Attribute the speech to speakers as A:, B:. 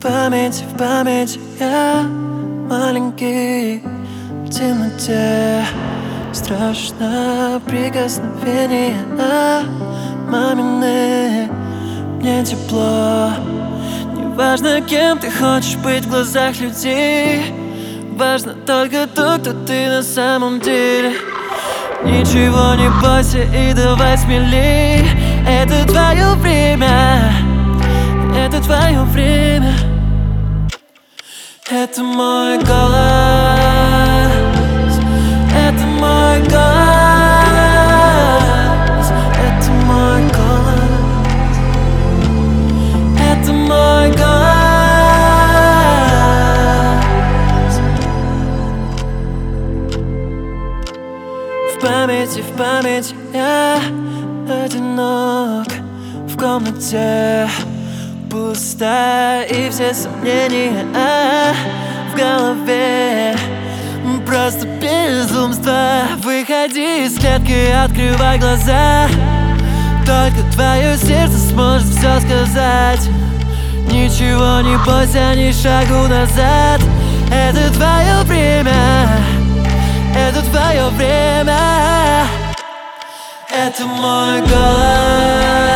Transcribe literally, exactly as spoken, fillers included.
A: памяти, в памяти я маленький в темноте. Страшно прикосновение мамины. Мне тепло. Неважно, кем ты хочешь быть в глазах людей, важно только то, кто ты на самом деле. Ничего не бойся и давай смелей. Это твое время, это твое время. Это мой голос, это мой голос, это мой голос, это мой голос. В памяти, в памяти я одинок в комнате. Пусто и все сомнения в голове. Просто безумство. Выходи из клетки, открывай глаза. Только твое сердце сможет все сказать. Ничего не бойся, ни шагу назад. Это твое время, это твое время. Это мой голос.